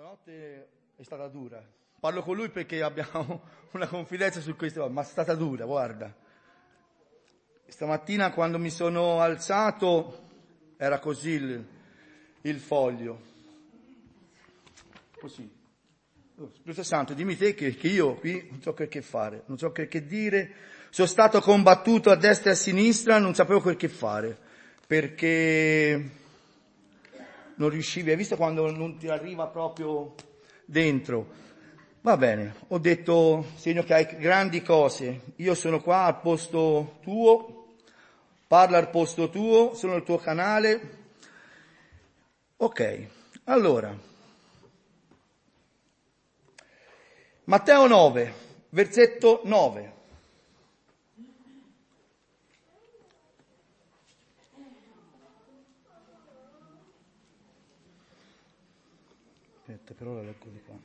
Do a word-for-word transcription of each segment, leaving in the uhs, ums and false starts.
Stanotte è stata dura. Parlo con lui perché abbiamo una confidenza su queste cose, ma è stata dura, guarda. Stamattina quando mi sono alzato era così il, il foglio. Così. Oh, Spirito Santo, dimmi te che, che io qui non so quel che fare, non so quel che dire. Sono stato combattuto a destra e a sinistra, non sapevo quel che fare, perché non riuscivi, hai visto quando non ti arriva proprio dentro. Va bene, ho detto, segno che hai grandi cose, io sono qua al posto tuo, parlo al posto tuo, sono il tuo canale. Ok, allora, Matteo nove, versetto nove. Aspetta, però la leggo di qua.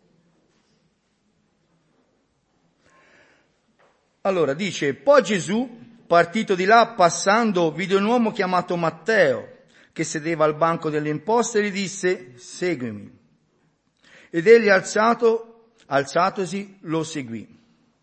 Allora, dice, poi Gesù, partito di là, passando, vide un uomo chiamato Matteo, che sedeva al banco delle imposte e gli disse, seguimi. Ed egli alzato, alzatosi, lo seguì.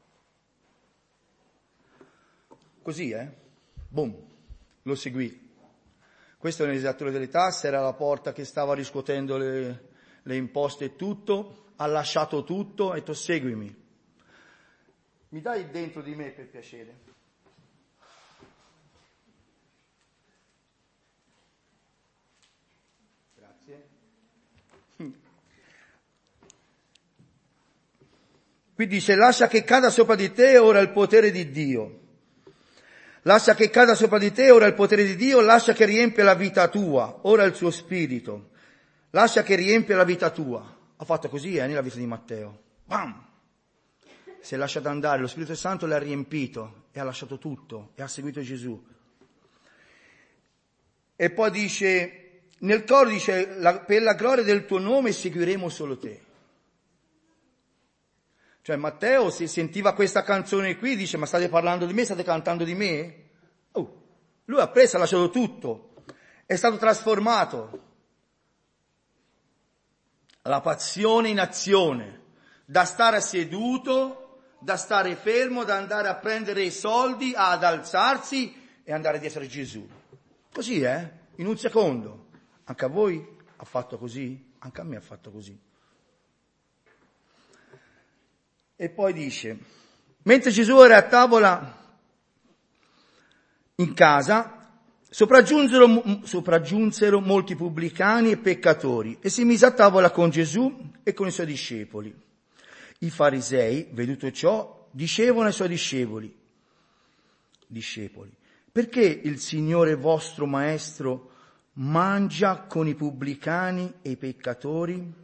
Così, eh? Boom, lo seguì. Questo è un esattore delle tasse, era la porta che stava riscuotendo le, le imposte e tutto, ha lasciato tutto, ha detto seguimi. Mi dai dentro di me per piacere? Grazie. Qui dice, lascia che cada sopra di te ora il potere di Dio. Lascia che cada sopra di te ora il potere di Dio, lascia che riempia la vita tua, ora il suo spirito. Lascia che riempia la vita tua. Ha fatto così, eh, nella vita di Matteo. Bam! Si è lasciato andare, lo Spirito Santo l'ha riempito e ha lasciato tutto e ha seguito Gesù. E poi dice, nel coro dice, la, per la gloria del tuo nome seguiremo solo te. Cioè Matteo si sentiva questa canzone qui, dice, ma state parlando di me, state cantando di me? Oh, lui ha preso, ha lasciato tutto, è stato trasformato. La passione in azione, da stare seduto, da stare fermo, da andare a prendere i soldi, ad alzarsi e andare dietro a Gesù. Così, eh? In un secondo. Anche a voi ha fatto così? Anche a me ha fatto così. E poi dice, mentre Gesù era a tavola in casa, sopraggiunsero, sopraggiunsero molti pubblicani e peccatori e si mise a tavola con Gesù e con i suoi discepoli. I farisei, veduto ciò, dicevano ai suoi discepoli, discepoli, perché il Signore vostro Maestro mangia con i pubblicani e i peccatori?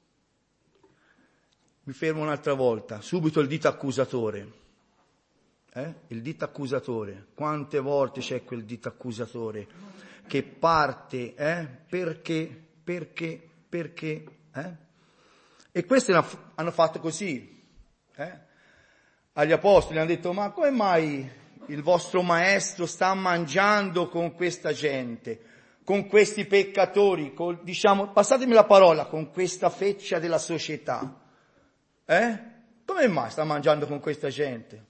Mi fermo un'altra volta, subito il dito accusatore. Eh? Il dito accusatore. Quante volte c'è quel dito accusatore che parte, eh? Perché, perché, perché, eh? E questi hanno fatto così, eh? Agli apostoli hanno detto, ma come mai il vostro maestro sta mangiando con questa gente, con questi peccatori, con, diciamo, passatemi la parola, con questa feccia della società? Eh? Come mai sta mangiando con questa gente?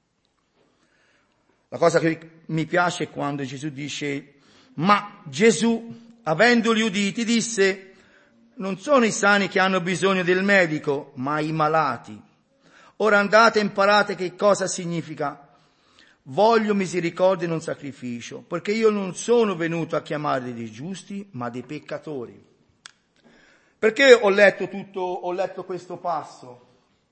La cosa che mi piace è quando Gesù dice, ma Gesù, avendoli uditi, disse, non sono i sani che hanno bisogno del medico, ma i malati. Ora andate e imparate che cosa significa. Voglio misericordia e non sacrificio, perché io non sono venuto a chiamare dei giusti, ma dei peccatori. Perché ho letto tutto, ho letto questo passo?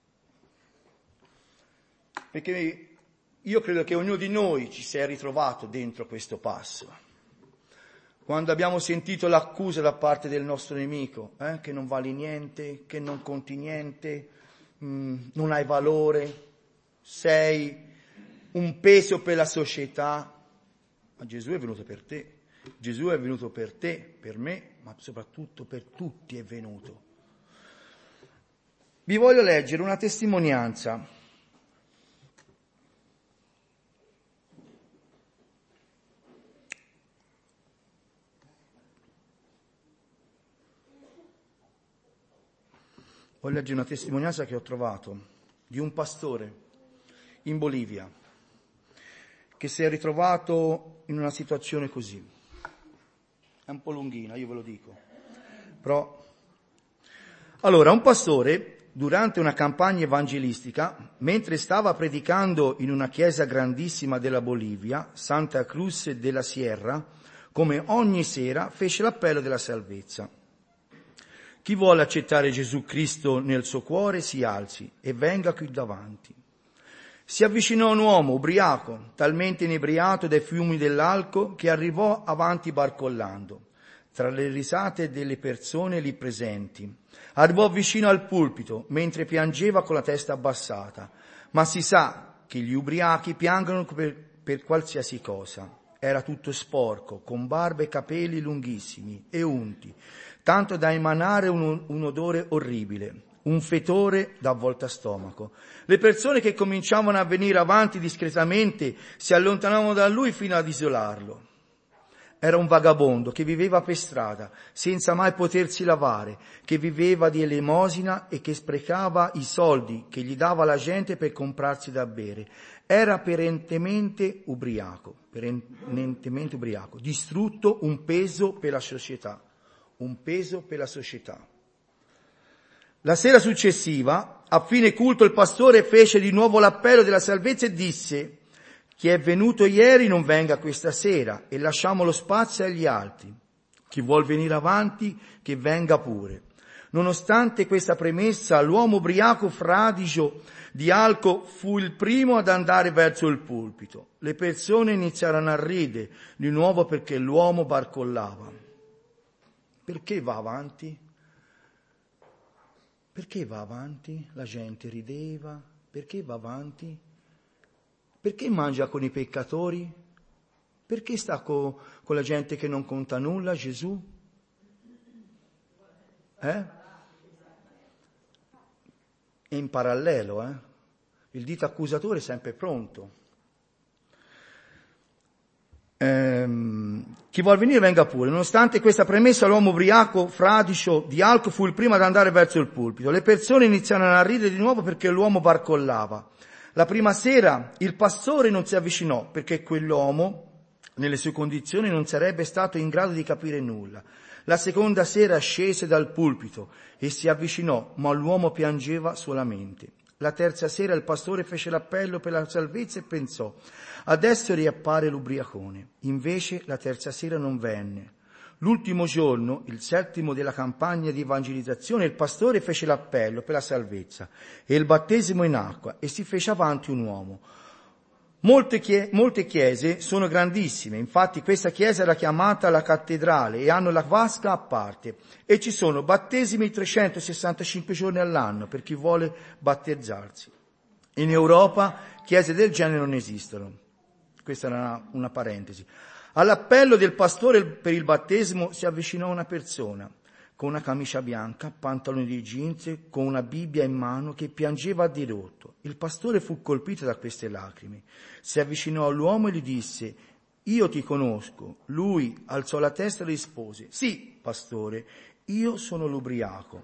Perché io credo che ognuno di noi ci sia ritrovato dentro questo passo. Quando abbiamo sentito l'accusa da parte del nostro nemico, eh, che non vali niente, che non conti niente, mh, non hai valore, sei un peso per la società, ma Gesù è venuto per te. Gesù è venuto per te, per me, ma soprattutto per tutti è venuto. Vi voglio leggere una testimonianza. Voglio leggere una testimonianza che ho trovato di un pastore in Bolivia che si è ritrovato in una situazione così. È un po' lunghina, io ve lo dico. Però, allora, un pastore, durante una campagna evangelistica, mentre stava predicando in una chiesa grandissima della Bolivia, Santa Cruz de la Sierra, come ogni sera fece l'appello della salvezza. Chi vuole accettare Gesù Cristo nel suo cuore si alzi e venga qui davanti. Si avvicinò un uomo ubriaco, talmente inebriato dai fiumi dell'alcol che arrivò avanti barcollando, tra le risate delle persone lì presenti. Arrivò vicino al pulpito, mentre piangeva con la testa abbassata. Ma si sa che gli ubriachi piangono per, per qualsiasi cosa. Era tutto sporco, con barba e capelli lunghissimi e unti, tanto da emanare un, un odore orribile, un fetore da volta stomaco. Le persone che cominciavano a venire avanti discretamente si allontanavano da lui fino ad isolarlo. Era un vagabondo che viveva per strada, senza mai potersi lavare, che viveva di elemosina e che sprecava i soldi che gli dava la gente per comprarsi da bere. Era perennemente ubriaco, perennemente ubriaco, distrutto, un peso per la società, un peso per la società. La sera successiva, a fine culto, il pastore fece di nuovo l'appello della salvezza e disse: chi è venuto ieri non venga questa sera e lasciamo lo spazio agli altri. Chi vuol venire avanti, che venga pure. Nonostante questa premessa, l'uomo ubriaco fradicio di alcol fu il primo ad andare verso il pulpito. Le persone iniziarono a ridere di nuovo perché l'uomo barcollava. Perché va avanti? Perché va avanti? La gente rideva. Perché va avanti? Perché mangia con i peccatori? Perché sta co, con la gente che non conta nulla, Gesù? Eh? E in parallelo, eh? Il dito accusatore è sempre pronto. Ehm, chi vuol venire venga pure. Nonostante questa premessa, l'uomo ubriaco, fradicio di alcol, fu il primo ad andare verso il pulpito. Le persone iniziarono a ridere di nuovo perché l'uomo barcollava. La prima sera il pastore non si avvicinò perché quell'uomo, nelle sue condizioni, non sarebbe stato in grado di capire nulla. La seconda sera scese dal pulpito e si avvicinò, ma l'uomo piangeva solamente. La terza sera il pastore fece l'appello per la salvezza e pensò: adesso riappare l'ubriacone. Invece la terza sera non venne. L'ultimo giorno, il settimo della campagna di evangelizzazione, il pastore fece l'appello per la salvezza e il battesimo in acqua e si fece avanti un uomo. Molte, chie- molte chiese sono grandissime, infatti questa chiesa era chiamata la cattedrale e hanno la vasca a parte e ci sono battesimi trecentosessantacinque giorni all'anno per chi vuole battezzarsi. In Europa chiese del genere non esistono. Questa era una, una parentesi. All'appello del pastore per il battesimo si avvicinò una persona con una camicia bianca, pantaloni di jeans, con una Bibbia in mano, che piangeva a dirotto. Il pastore fu colpito da queste lacrime. Si avvicinò all'uomo e gli disse: io ti conosco. Lui alzò la testa e rispose: sì, pastore, io sono l'ubriaco.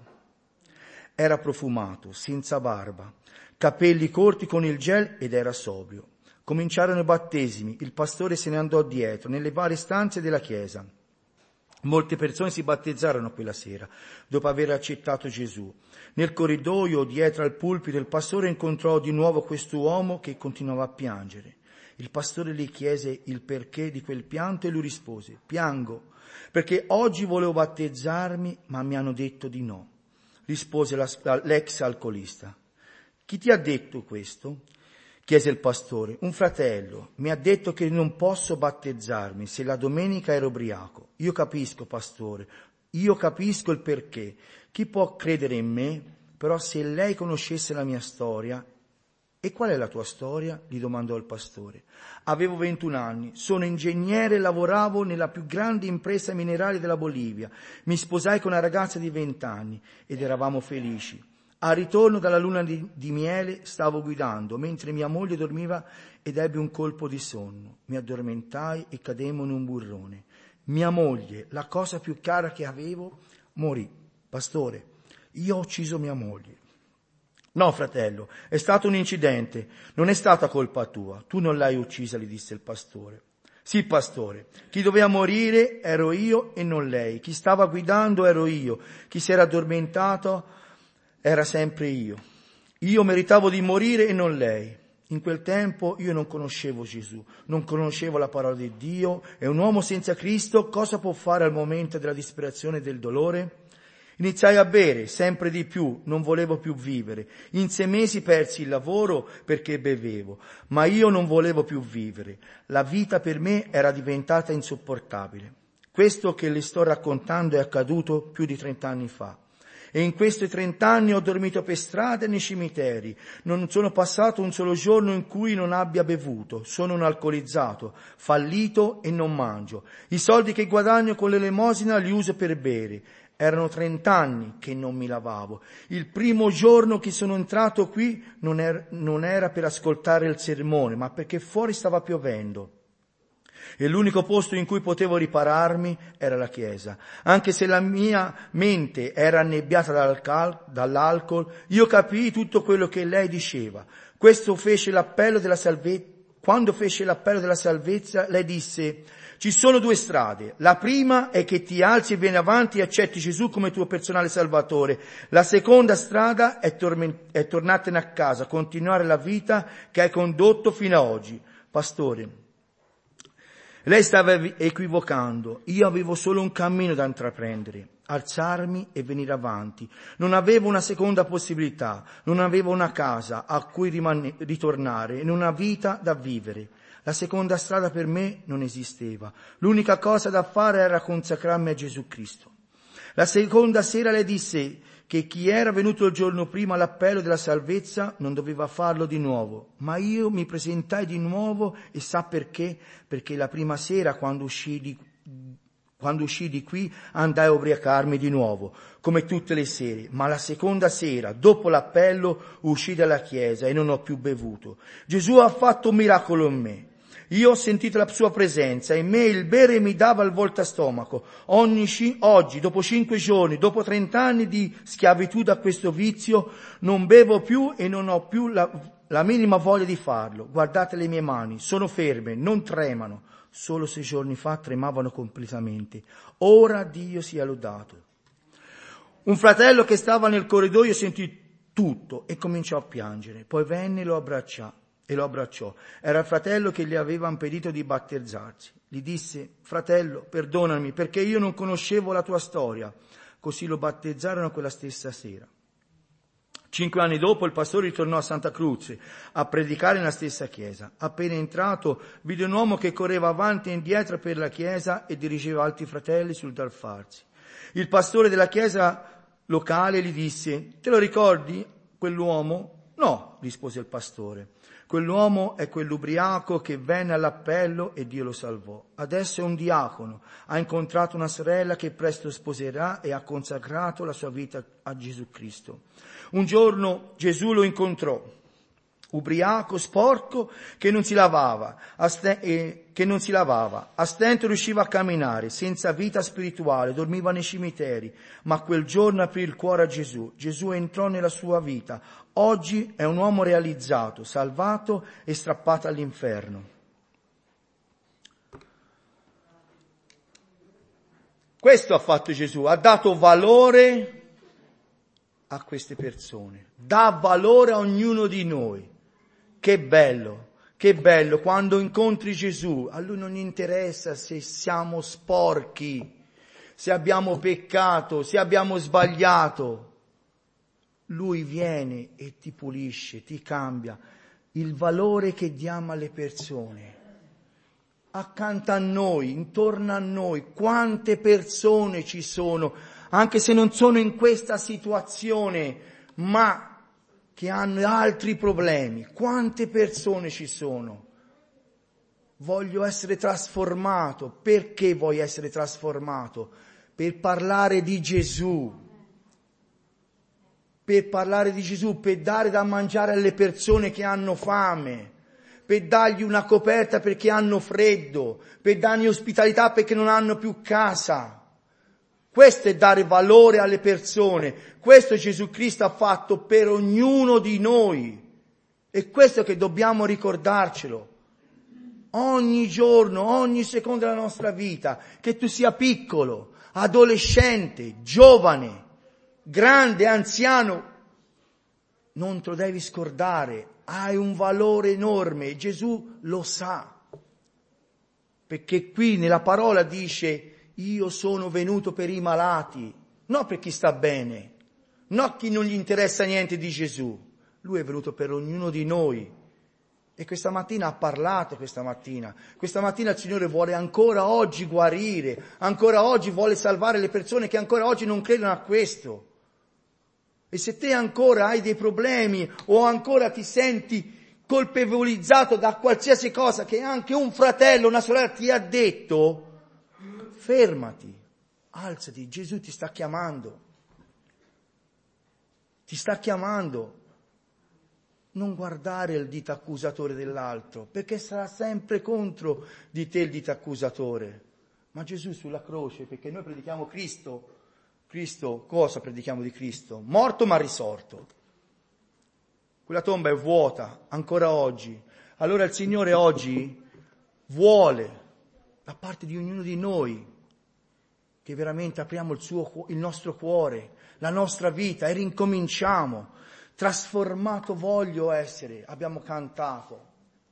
Era profumato, senza barba, capelli corti con il gel ed era sobrio. Cominciarono i battesimi, il pastore se ne andò dietro, nelle varie stanze della chiesa. Molte persone si battezzarono quella sera, dopo aver accettato Gesù. Nel corridoio, dietro al pulpito, il pastore incontrò di nuovo quest'uomo che continuava a piangere. Il pastore gli chiese il perché di quel pianto e lui rispose: piango, perché oggi volevo battezzarmi, ma mi hanno detto di no. Rispose la, l'ex alcolista. Chi ti ha detto questo? Chiese il pastore. Un fratello mi ha detto che non posso battezzarmi se la domenica ero ubriaco. Io capisco, pastore, io capisco il perché. Chi può credere in me? Però se lei conoscesse la mia storia. E qual è la tua storia? Gli domandò il pastore. Avevo ventuno anni, sono ingegnere e lavoravo nella più grande impresa mineraria della Bolivia. Mi sposai con una ragazza di vent'anni ed eravamo felici. Al ritorno dalla luna di, di miele stavo guidando, mentre mia moglie dormiva ed ebbi un colpo di sonno. Mi addormentai e cademmo in un burrone. Mia moglie, la cosa più cara che avevo, morì. Pastore, io ho ucciso mia moglie. No, fratello, è stato un incidente, non è stata colpa tua, tu non l'hai uccisa, gli disse il pastore. Sì, pastore, chi doveva morire ero io e non lei, chi stava guidando ero io, chi si era addormentato era sempre io. Io meritavo di morire e non lei. In quel tempo io non conoscevo Gesù, non conoscevo la parola di Dio, e un uomo senza Cristo cosa può fare al momento della disperazione e del dolore? Iniziai a bere sempre di più, non volevo più vivere. In sei mesi persi il lavoro perché bevevo, ma io non volevo più vivere. La vita per me era diventata insopportabile. Questo che le sto raccontando è accaduto più di trent'anni fa. E in questi trent'anni ho dormito per strada e nei cimiteri. Non sono passato un solo giorno in cui non abbia bevuto. Sono un alcolizzato, fallito e non mangio. I soldi che guadagno con l'elemosina li uso per bere. Erano trent'anni che non mi lavavo. Il primo giorno che sono entrato qui non era, non era per ascoltare il sermone, ma perché fuori stava piovendo. E l'unico posto in cui potevo ripararmi era la chiesa. Anche se la mia mente era annebbiata dall'alcol, io capii tutto quello che lei diceva. Questo fece l'appello della salvezza. Quando fece l'appello della salvezza, lei disse: ci sono due strade. La prima è che ti alzi e vieni avanti e accetti Gesù come tuo personale salvatore. La seconda strada è, torment- è tornartene a casa, continuare la vita che hai condotto fino ad oggi. Pastore, lei stava equivocando. Io avevo solo un cammino da intraprendere, alzarmi e venire avanti. Non avevo una seconda possibilità, non avevo una casa a cui rimane- ritornare e una vita da vivere. La seconda strada per me non esisteva. L'unica cosa da fare era consacrarmi a Gesù Cristo. La seconda sera lei disse che chi era venuto il giorno prima all'appello della salvezza non doveva farlo di nuovo. Ma io mi presentai di nuovo e sa perché? Perché la prima sera quando uscii di, quando uscii di qui andai a ubriacarmi di nuovo, come tutte le sere. Ma la seconda sera, dopo l'appello, uscii dalla chiesa e non ho più bevuto. Gesù ha fatto un miracolo in me. Io ho sentito la sua presenza, in me il bere mi dava il voltastomaco. Ogni, oggi, dopo cinque giorni, dopo trent'anni di schiavitù da questo vizio, non bevo più e non ho più la, la minima voglia di farlo. Guardate le mie mani, sono ferme, non tremano. Solo sei giorni fa tremavano completamente. Ora Dio sia lodato. Un fratello che stava nel corridoio sentì tutto e cominciò a piangere. Poi venne e lo abbracciò. E lo abbracciò. Era il fratello che gli aveva impedito di battezzarsi. Gli disse: fratello, perdonami perché io non conoscevo la tua storia. Così lo battezzarono quella stessa sera. Cinque anni dopo il pastore ritornò a Santa Croce a predicare nella stessa chiesa. Appena entrato vide un uomo che correva avanti e indietro per la chiesa e dirigeva altri fratelli sul dar farsi. Il pastore della chiesa locale gli disse: te lo ricordi quell'uomo? No, rispose il pastore. Quell'uomo è quell'ubriaco che venne all'appello e Dio lo salvò. Adesso è un diacono, ha incontrato una sorella che presto sposerà e ha consacrato la sua vita a Gesù Cristo. Un giorno Gesù lo incontrò, ubriaco, sporco, che non si lavava, a st- eh, che non si lavava, a stento riusciva a camminare, senza vita spirituale, dormiva nei cimiteri, ma quel giorno aprì il cuore a Gesù. Gesù entrò nella sua vita. Oggi è un uomo realizzato, salvato e strappato all'inferno. Questo ha fatto Gesù, ha dato valore a queste persone, dà valore a ognuno di noi. Che bello, che bello, quando incontri Gesù, a lui non interessa se siamo sporchi, se abbiamo peccato, se abbiamo sbagliato. Lui viene e ti pulisce, ti cambia. Il valore che diamo alle persone. Accanto a noi, intorno a noi, quante persone ci sono, anche se non sono in questa situazione, ma che hanno altri problemi. Quante persone ci sono? Voglio essere trasformato. Perché vuoi essere trasformato? Per parlare di Gesù. Per parlare di Gesù, per dare da mangiare alle persone che hanno fame, per dargli una coperta perché hanno freddo, per dargli ospitalità perché non hanno più casa. Questo è dare valore alle persone. Questo Gesù Cristo ha fatto per ognuno di noi. E questo che dobbiamo ricordarcelo. Ogni giorno, ogni secondo della nostra vita, che tu sia piccolo, adolescente, giovane, grande, anziano, non te lo devi scordare, hai un valore enorme e Gesù lo sa. Perché qui nella parola dice, io sono venuto per i malati, non per chi sta bene, non per chi non gli interessa niente di Gesù. Lui è venuto per ognuno di noi. E questa mattina ha parlato, questa mattina. Questa mattina il Signore vuole ancora oggi guarire, ancora oggi vuole salvare le persone che ancora oggi non credono a questo. E se te ancora hai dei problemi o ancora ti senti colpevolizzato da qualsiasi cosa che anche un fratello, una sorella ti ha detto, fermati, alzati, Gesù ti sta chiamando. Ti sta chiamando. Non guardare il dito accusatore dell'altro, perché sarà sempre contro di te il dito accusatore. Ma Gesù sulla croce, perché noi predichiamo Cristo, Cristo, cosa predichiamo di Cristo? Morto ma risorto. Quella tomba è vuota, ancora oggi. Allora il Signore oggi vuole, da parte di ognuno di noi, che veramente apriamo il, suo, il nostro cuore, la nostra vita e rincominciamo. Trasformato voglio essere, abbiamo cantato.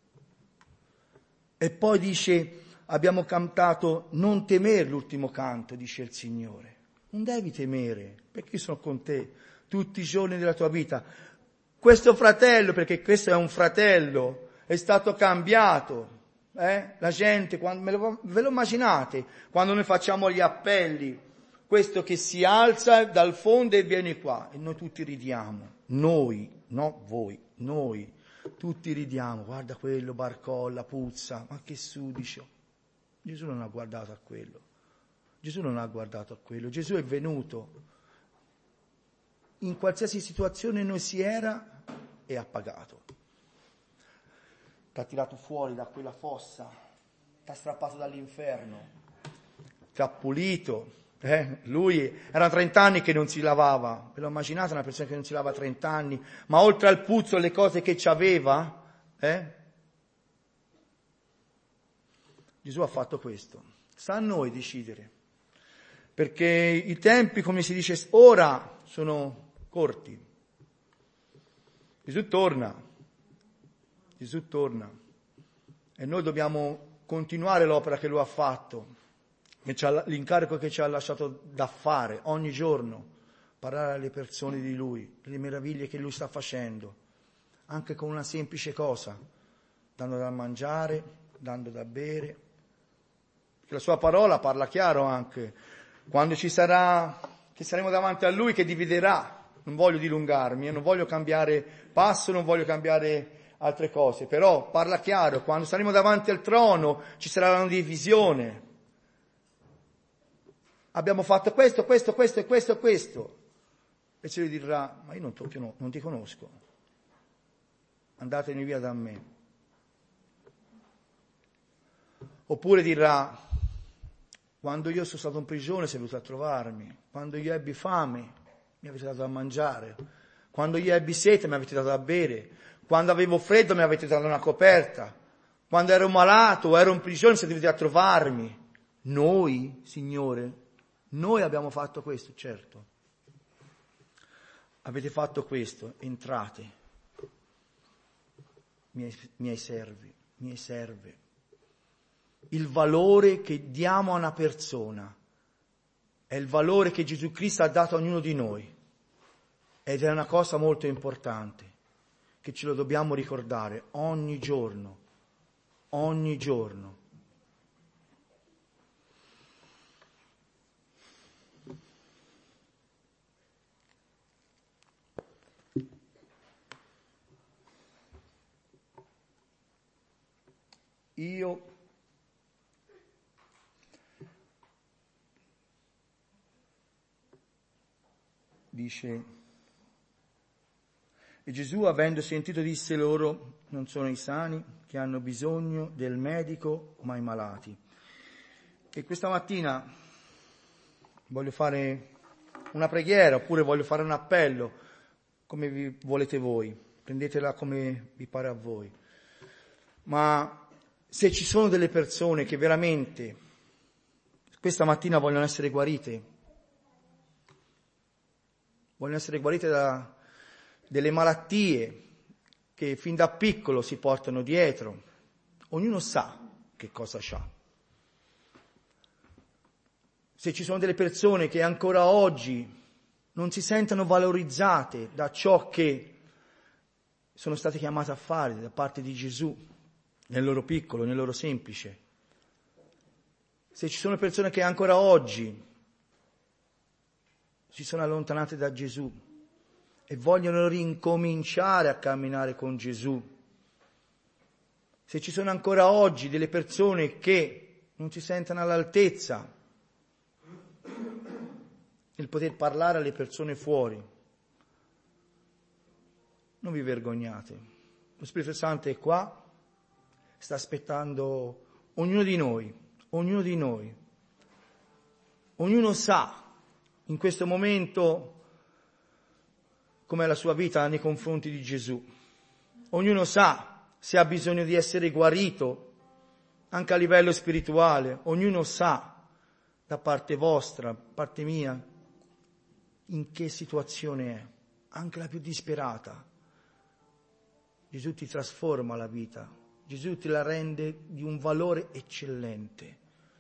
E poi dice, abbiamo cantato, non temere l'ultimo canto, dice il Signore. Non devi temere, perché io sono con te tutti i giorni della tua vita. Questo fratello, perché questo è un fratello, è stato cambiato. Eh? La gente, quando, me lo, ve lo immaginate, quando noi facciamo gli appelli, questo che si alza dal fondo e viene qua, e noi tutti ridiamo. Noi, no voi, noi, tutti ridiamo, guarda quello, barcolla, puzza, ma che sudicio. Gesù non ha guardato a quello, Gesù non ha guardato a quello, Gesù è venuto, in qualsiasi situazione noi si era e ha pagato. Ti ha tirato fuori da quella fossa, ti ha strappato dall'inferno, ti ha pulito. Eh, lui era trenta anni che non si lavava, ve lo immaginate una persona che non si lava trenta anni, ma oltre al puzzo le cose che c'aveva, eh? Gesù ha fatto questo. Sta a noi decidere, perché i tempi, come si dice ora, sono corti. Gesù torna, Gesù torna e noi dobbiamo continuare l'opera che lui ha fatto. L'incarico che ci ha lasciato da fare ogni giorno, parlare alle persone di Lui, delle meraviglie che Lui sta facendo, anche con una semplice cosa, dando da mangiare, dando da bere. La sua parola parla chiaro anche, quando ci sarà, che saremo davanti a Lui che dividerà, non voglio dilungarmi, non voglio cambiare passo, non voglio cambiare altre cose, però parla chiaro, quando saremo davanti al trono ci sarà una divisione. Abbiamo fatto questo, questo, questo e questo e questo. E se lui dirà, ma io non, to- no, non ti conosco. Andatene via da me. Oppure dirà, quando io sono stato in prigione sei venuto a trovarmi. Quando io ebbi fame mi avete dato da mangiare. Quando io ebbi sete mi avete dato da bere. Quando avevo freddo mi avete dato una coperta. Quando ero malato o ero in prigione siete venuti a trovarmi. Noi, Signore, noi abbiamo fatto questo, certo. Avete fatto questo, entrate, miei, miei servi, miei serve. Il valore che diamo a una persona è il valore che Gesù Cristo ha dato a ognuno di noi. Ed è una cosa molto importante, che ce lo dobbiamo ricordare ogni giorno, ogni giorno. Io dice, e Gesù avendo sentito disse loro, non sono i sani che hanno bisogno del medico, ma i malati. E questa mattina voglio fare una preghiera oppure voglio fare un appello, come vi volete voi, prendetela come vi pare a voi. Ma se ci sono delle persone che veramente questa mattina vogliono essere guarite, vogliono essere guarite da delle malattie che fin da piccolo si portano dietro, ognuno sa che cosa c'ha. Se ci sono delle persone che ancora oggi non si sentono valorizzate da ciò che sono state chiamate a fare da parte di Gesù, nel loro piccolo, nel loro semplice. Se ci sono persone che ancora oggi si sono allontanate da Gesù e vogliono rincominciare a camminare con Gesù, se ci sono ancora oggi delle persone che non si sentono all'altezza nel poter parlare alle persone fuori, non vi vergognate. Lo Spirito Santo è qua, sta aspettando ognuno di noi, ognuno di noi. Ognuno sa in questo momento com'è la sua vita nei confronti di Gesù. Ognuno sa se ha bisogno di essere guarito, anche a livello spirituale. Ognuno sa da parte vostra, da parte mia, in che situazione è, anche la più disperata. Gesù ti trasforma la vita, Gesù ti la rende di un valore eccellente.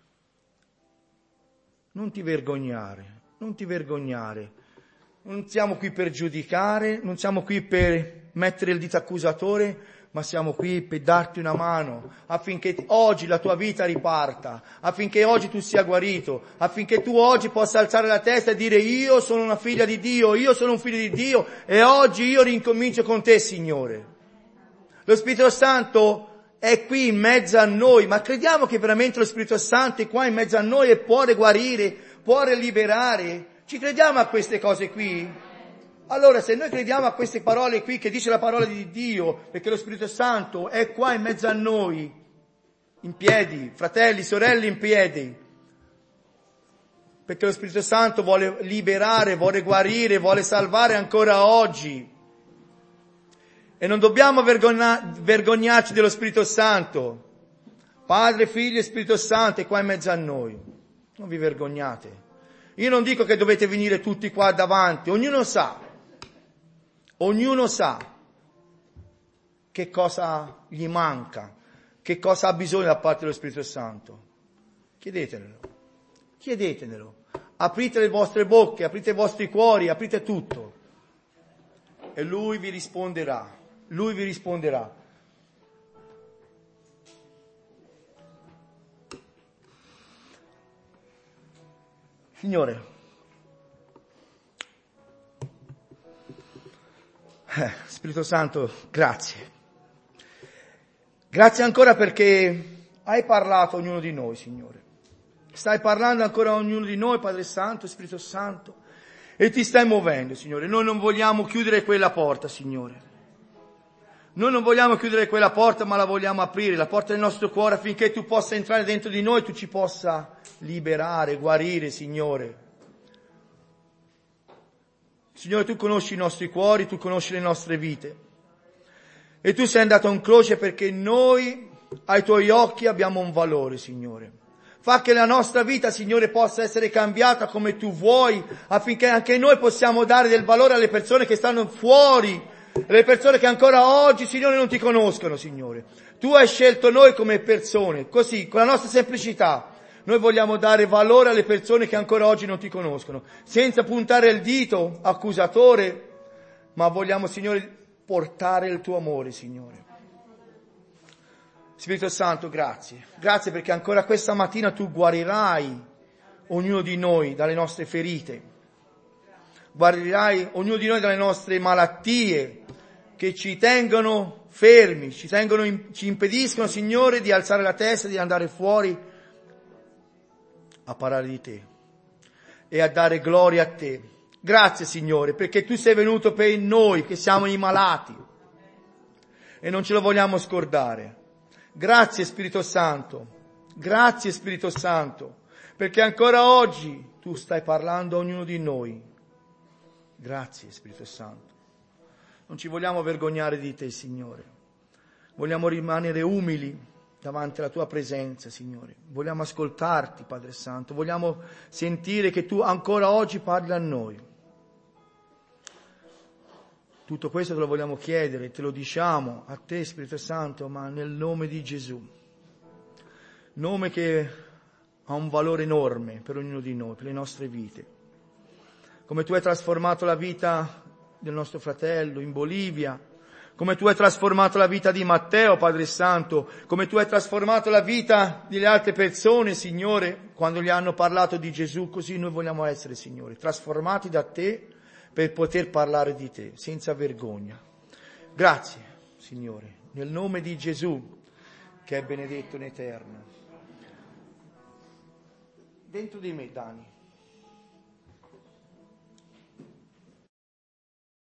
Non ti vergognare, non ti vergognare. Non siamo qui per giudicare, non siamo qui per mettere il dito accusatore, ma siamo qui per darti una mano affinché oggi la tua vita riparta, affinché oggi tu sia guarito, affinché tu oggi possa alzare la testa e dire: io sono una figlia di Dio, io sono un figlio di Dio e oggi io rincomincio con te, Signore. Lo Spirito Santo è qui in mezzo a noi, ma crediamo che veramente lo Spirito Santo è qua in mezzo a noi e può guarire, può liberare? Ci crediamo a queste cose qui? Allora, se noi crediamo a queste parole qui che dice la parola di Dio, perché lo Spirito Santo è qua in mezzo a noi, in piedi, fratelli, sorelle in piedi, perché lo Spirito Santo vuole liberare, vuole guarire, vuole salvare ancora oggi. E non dobbiamo vergogna- vergognarci dello Spirito Santo. Padre, Figlio e Spirito Santo è qua in mezzo a noi. Non vi vergognate. Io non dico che dovete venire tutti qua davanti, ognuno sa. Ognuno sa che cosa gli manca, che cosa ha bisogno da parte dello Spirito Santo. Chiedetelo, chiedetelo. Aprite le vostre bocche, aprite i vostri cuori, aprite tutto. E Lui vi risponderà, Lui vi risponderà. Signore, Eh, Spirito Santo, grazie. Grazie ancora perché hai parlato a ognuno di noi, Signore. Stai parlando ancora a ognuno di noi, Padre Santo, Spirito Santo, e ti stai muovendo, Signore. Noi non vogliamo chiudere quella porta, Signore. Noi non vogliamo chiudere quella porta, ma la vogliamo aprire, la porta del nostro cuore, affinché tu possa entrare dentro di noi, tu ci possa liberare, guarire, Signore. Signore, tu conosci i nostri cuori, tu conosci le nostre vite. E tu sei andato in croce perché noi, ai tuoi occhi, abbiamo un valore, Signore. Fa che la nostra vita, Signore, possa essere cambiata come tu vuoi, affinché anche noi possiamo dare del valore alle persone che stanno fuori, alle persone che ancora oggi, Signore, non ti conoscono, Signore. Tu hai scelto noi come persone, così, con la nostra semplicità. Noi vogliamo dare valore alle persone che ancora oggi non ti conoscono, senza puntare il dito accusatore, ma vogliamo, Signore, portare il tuo amore, Signore. Spirito Santo, grazie. Grazie perché ancora questa mattina tu guarirai ognuno di noi dalle nostre ferite. Guarirai ognuno di noi dalle nostre malattie che ci tengono fermi, ci tengono, ci impediscono, Signore, di alzare la testa, di andare fuori a parlare di te e a dare gloria a te. Grazie, Signore, perché tu sei venuto per noi che siamo i malati e non ce lo vogliamo scordare. Grazie, Spirito Santo, grazie, Spirito Santo, perché ancora oggi tu stai parlando a ognuno di noi. Grazie, Spirito Santo. Non ci vogliamo vergognare di te, Signore. Vogliamo rimanere umili davanti alla tua presenza, Signore. Vogliamo ascoltarti, Padre Santo. Vogliamo sentire che tu ancora oggi parli a noi. Tutto questo te lo vogliamo chiedere, te lo diciamo a te, Spirito Santo, ma nel nome di Gesù. Nome che ha un valore enorme per ognuno di noi, per le nostre vite. Come tu hai trasformato la vita del nostro fratello in Bolivia, come tu hai trasformato la vita di Matteo, Padre Santo, come tu hai trasformato la vita delle altre persone, Signore, quando gli hanno parlato di Gesù, così noi vogliamo essere, Signore, trasformati da te per poter parlare di te, senza vergogna. Grazie, Signore, nel nome di Gesù, che è benedetto in eterno. Dentro di me, Dani.